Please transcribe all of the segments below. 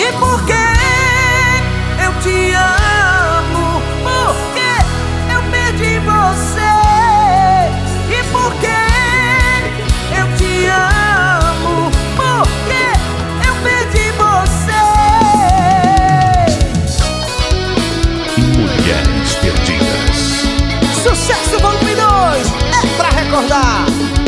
E por que eu te amo? Porque eu perdi você. E por que eu te amo? Porque eu perdi você. Mulheres Perdidas. Sucesso volume 2 é pra recordar.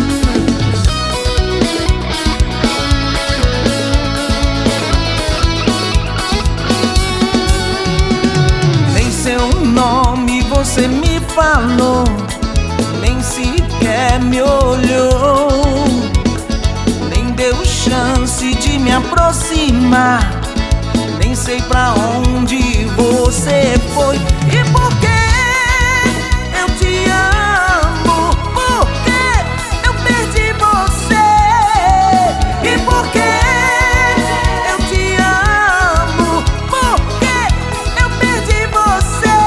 Nem seu nome você me falou, nem sequer me olhou, nem deu chance de me aproximar. Nem sei pra onde você foi. E por que eu te amo? Porque eu perdi você. E por que eu te amo? Porque eu perdi você.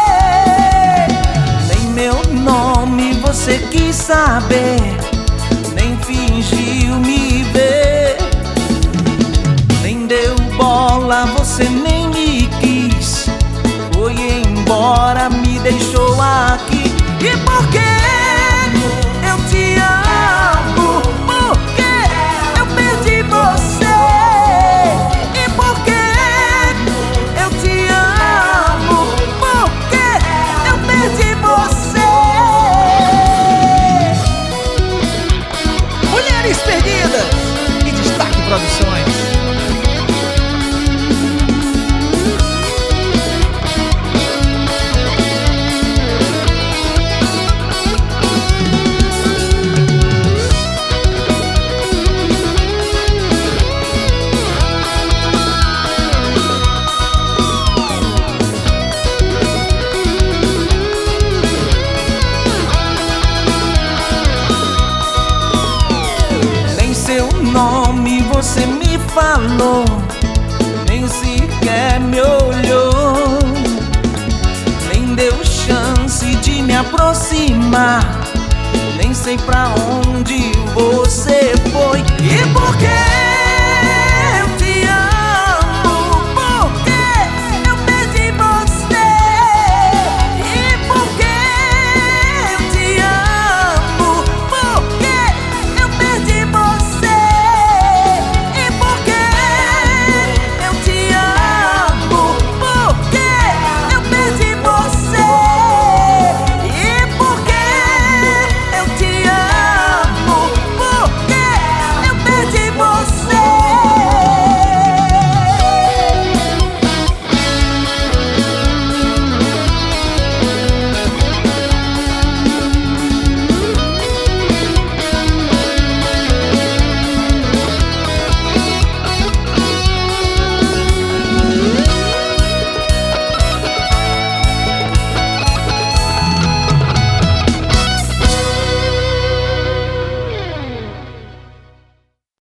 Nem meu nome você quis saber, nem fingiu me ver, nem deu bola, você nem me quis. Foi embora, me deixou aqui. E por que eu te amo? Porque eu perdi você. E por que eu te amo? Porque eu perdi você. Mulheres Perdidas e Destaque Produções. Seu nome você me falou, nem sequer me olhou, nem deu chance de me aproximar. Nem sei pra onde você foi.